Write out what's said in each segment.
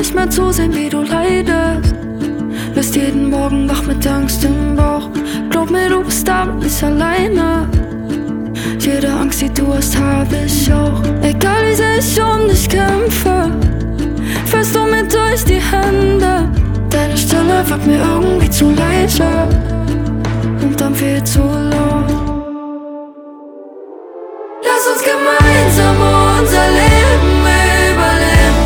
nicht mehr zusehen, wie du leidest. Bist jeden Morgen wach mit Angst im Bauch. Glaub mir, du bist damit nicht alleine. Jede Angst, die du hast, hab ich auch. Egal wie sehr ich um dich kämpfe, fällst du mir durch die Hände. Deine Stimme wird mir irgendwie zu leise und dann viel zu laut. Lass uns gemeinsam unser Leben überleben.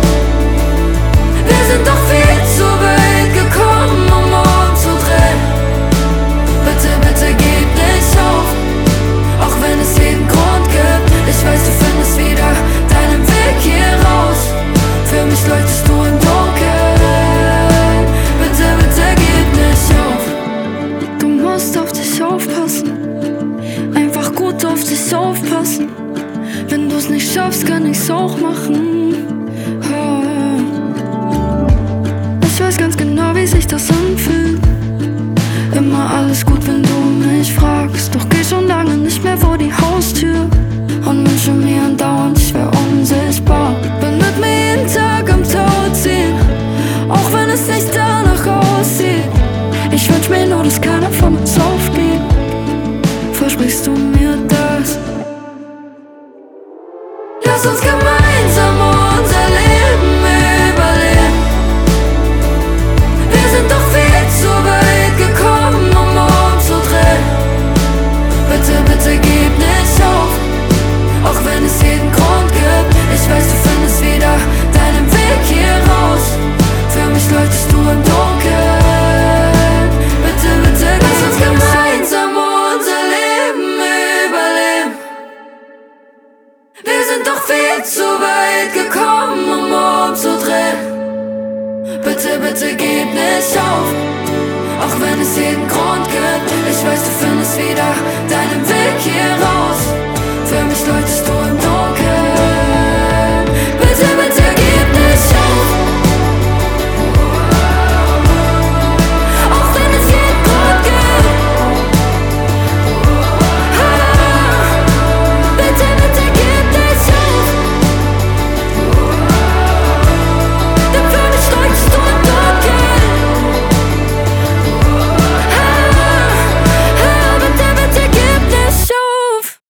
Wir sind doch viel zu weit gekommen, um umzudrehen. Bitte, bitte gib nicht auf, auch wenn es jeden Grund gibt. Ich weiß, du findest wieder deinen Weg hier raus. Für mich leuchtest du im Dunkeln. Bitte, bitte gib nicht auf. Du musst auf dich aufpassen, einfach gut auf dich aufpassen. Wenn du's nicht schaffst, kann ich's auch machen. Ich weiß ganz genau, wie sich das anfühlt. Immer alles gut, wenn du mich fragst. Doch geh schon lange nicht mehr vor die Haustür und wünsche mir andauernd, ich wär unsichtbar. Bin mit mir jeden Tag am Tau ziehen, auch wenn es nicht danach aussieht. Ich wünsch mir nur, dass keiner von uns aufgeht. Versprichst du mir das? Lass uns gemeinsam unser Leben überleben. Wir sind doch viel zu weit gekommen, um umzudrehen. Bitte, bitte gib nicht auf, auch wenn es jeden Grund gibt. Ich weiß, du findest wieder deinen Weg hier raus. Für mich leuchtest du im Dunkeln. Bitte, bitte lass uns gemeinsam unser Leben überleben. Wir sind doch viel zu weit gekommen, um umzudrehen. Bitte, bitte gib nicht auf, auch wenn es jeden Grund gibt. Ich weiß, du findest wieder deinen Weg hier raus.